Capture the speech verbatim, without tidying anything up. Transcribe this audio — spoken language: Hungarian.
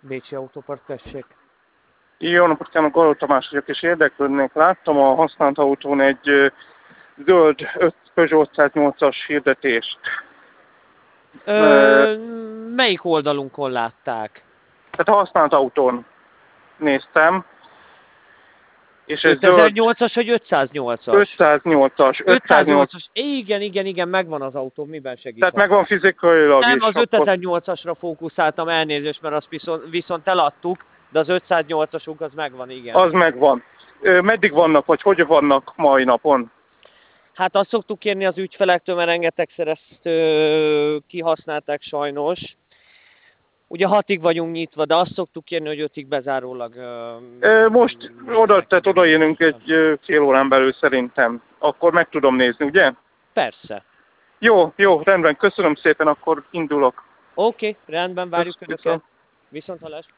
Bécsi Autópart, tessék. Jó napot kívánok, Galó Tamás vagyok, és érdeklődnék. Láttam a használt autón egy ö, zöld Peugeot ötszáznyolcas hirdetést. Ö, Ö, melyik oldalunkon látták? tehát a használt autón néztem, és egy zöld ötezer-nyolcas vagy ötszáznyolcas? ötszáznyolcas, ötszáznyolc, ötszáznyolcas, igen, igen, igen, megvan az autó, miben tehát segíthetek? megvan fizikailag Nem, is. az Akkor, ötezer-nyolcasra fókuszáltam, elnézést, mert azt viszont, viszont eladtuk, de az ötszáznyolcasunk az megvan, igen. az megvan. Ö, meddig vannak, vagy hogy vannak mai napon? Hát azt szoktuk kérni az ügyfelektől, mert rengetegszer ezt ö, kihasználták sajnos. Ugye hatig vagyunk nyitva, de azt szoktuk kérni, hogy ötig bezárólag... Ö, Ö, most oda, tehát odaérünk egy ö, fél órán belül szerintem. Akkor meg tudom nézni, ugye? Persze. Jó, jó, rendben, köszönöm szépen, akkor indulok. Oké, okay, rendben, várjuk Köszönöm. Önöket. Viszont hallás.